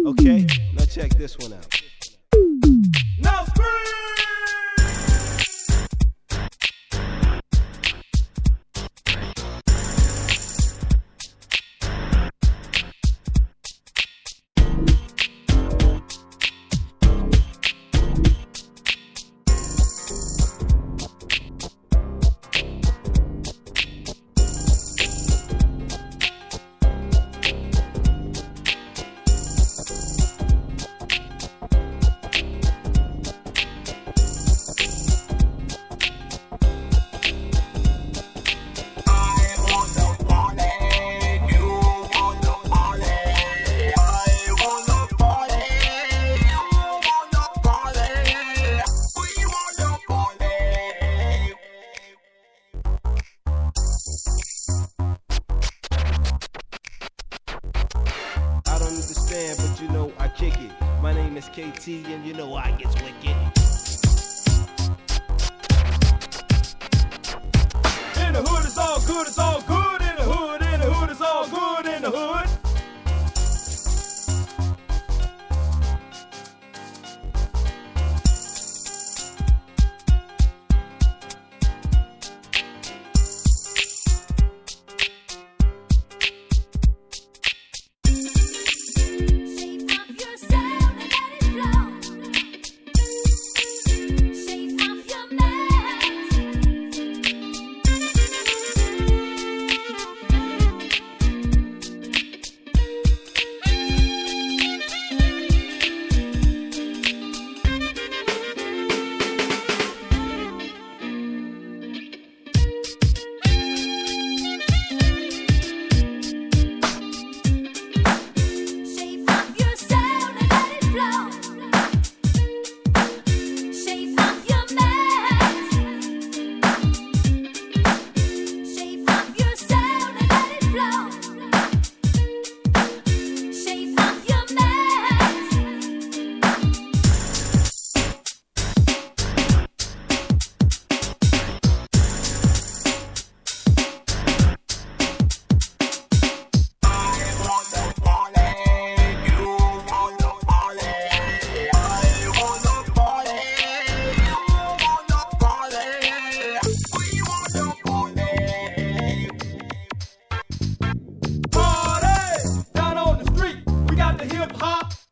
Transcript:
Okay, now check this one out. Now scream! But you know I kick it. My name is KT and you know I get wicked. In the hood it's all good, it's all good. In the hood it's all good. In the hood. Hip hop.